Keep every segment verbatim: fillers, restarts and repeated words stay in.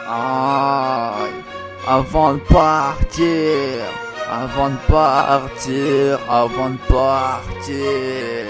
Aïe. Avant de partir, avant de partir, avant de partir,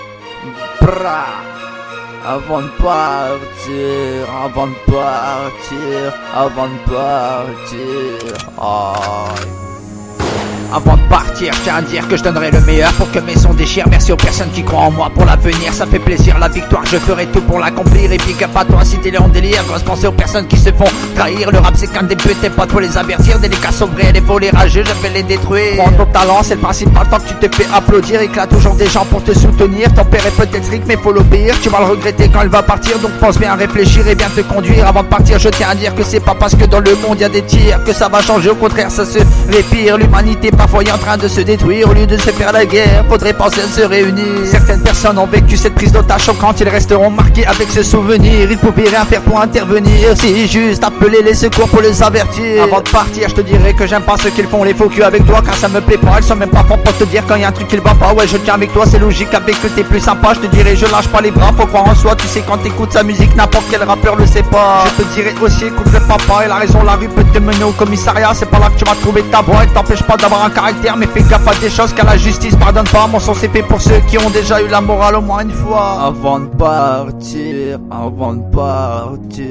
Bra. Avant de partir, avant de partir, avant de partir, aïe. Avant de partir, je tiens à dire que je donnerai le meilleur pour que mes sons déchirent. Merci aux personnes qui croient en moi pour l'avenir, ça fait plaisir. La victoire, je ferai tout pour l'accomplir. Et big up à toi si t'es en délire. Grosse pensée aux personnes qui se font trahir. Le rap c'est qu'un début, t'es pas trop les avertir. Délicats sauvrés, les volets rageux, je vais les détruire. Prends ton talent, c'est le principal. Tant que tu te fais applaudir, et qu'il y a toujours des gens pour te soutenir. Ton père est peut-être strict mais faut l'obéir. Tu vas le regretter quand il va partir, donc pense bien à réfléchir et bien te conduire. Avant de partir, je tiens à dire que c'est pas parce que dans le monde y a des tirs que ça va changer, au contraire ça se répire. L'humanité parfois est en train de se détruire. Au lieu de se faire la guerre, faudrait penser à se réunir. Certaines personnes ont vécu cette prise d'otage choquante. Ils resteront marqués avec ce souvenir. Ils pouvaient rien faire pour intervenir. C'est juste appeler les secours pour les avertir. Avant de partir, je te dirais que j'aime pas ceux qui font les faux culs avec toi, car ça me plaît pas. Ils sont même pas forts pour te dire quand y a un truc qui va pas. Ouais, je tiens avec toi, c'est logique. Avec que t'es plus sympa, je te dirais je lâche pas les bras. Faut croire en soi, tu sais quand t'écoutes sa musique, n'importe quel rappeur le sait pas. Je te dirais aussi écoute le papa. Et la raison, la rue peut te mener au commissariat. C'est pas là que tu vas trouver ta voix. Et t'empêche pas d'avoir un caractère, mais fais gaffe à des choses car la justice pardonne pas. Mon son c'est fait pour ceux qui ont déjà eu la morale au moins une fois. Avant de partir, avant de partir,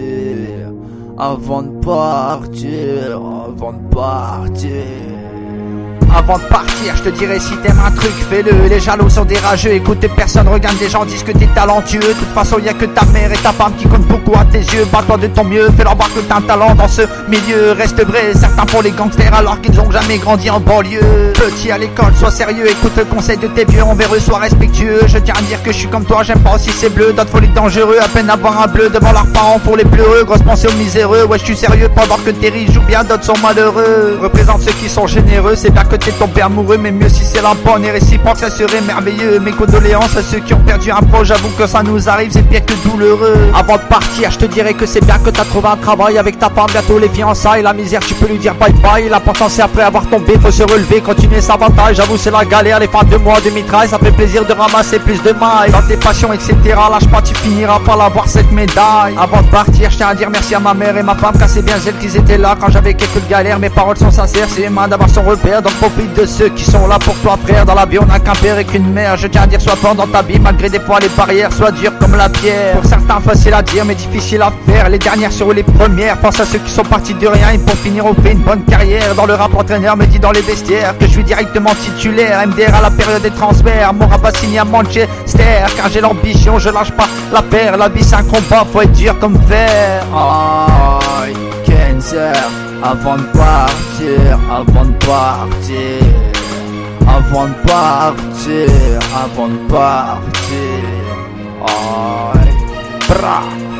avant de partir, avant de partir. Avant de partir, je te dirais si t'aimes un truc, fais-le. Les jaloux sont des rageux, écoute personne, regarde des gens disent que t'es talentueux. De toute façon y a que ta mère et ta femme qui comptent beaucoup à tes yeux. Bats-toi de ton mieux, fais-leur voir que t'as un talent dans ce milieu. Reste vrai, certains font les gangsters alors qu'ils ont jamais grandi en banlieue. Petit à l'école, sois sérieux, écoute le conseil de tes vieux envers eux, sois respectueux. Je tiens à dire que je suis comme toi, j'aime pas aussi c'est bleu. D'autres folies dangereux, à peine avoir un bleu devant leurs parents pour les pleureux. Grosse pensée aux miséreux, ouais je suis sérieux, pas voir que t'es riche ou bien d'autres sont malheureux. Représente ceux qui sont généreux, c'est bien que t'es ton père amoureux, mais mieux si c'est la bonne et réciproque, ça serait merveilleux. Mes condoléances à ceux qui ont perdu un proche, j'avoue que ça nous arrive, c'est pire que douloureux. Avant de partir, je te dirais que c'est bien que t'as trouvé un travail avec ta femme, bientôt les fiançailles. La misère, tu peux lui dire bye bye. L'important c'est après avoir tombé, faut se relever, continuer sa bataille. J'avoue c'est la galère, les fins de mois de mitraille, ça fait plaisir de ramasser plus de mailles. Dans tes passions, et cetera, lâche pas, tu finiras par l'avoir cette médaille. Avant de partir, je tiens à dire merci à ma mère et ma femme, car c'est bien elles qui étaient là quand j'avais quelques galères. Mes paroles sont sincères, c'est humain d'avoir son repère, donc profite de ceux qui sont là pour toi frère. Dans la vie on n'a qu'un père et qu'une mère. Je tiens à dire sois fort dans ta vie malgré des fois les barrières, sois dur comme la pierre. Pour certains facile à dire mais difficile à faire, les dernières seront les premières. Pense à ceux qui sont partis de rien et pour finir ont fait une bonne carrière. Dans le rap entraîneur me dit dans les vestiaires que je suis directement titulaire. M D R à la période des transferts, mon rap va signer à Manchester, car j'ai l'ambition, je lâche pas la paire. La vie c'est un combat, faut être dur comme fer. Aïe, Kenzer. Avant de partir, avant de partir, avant de partir, avant de partir, aïe, bra.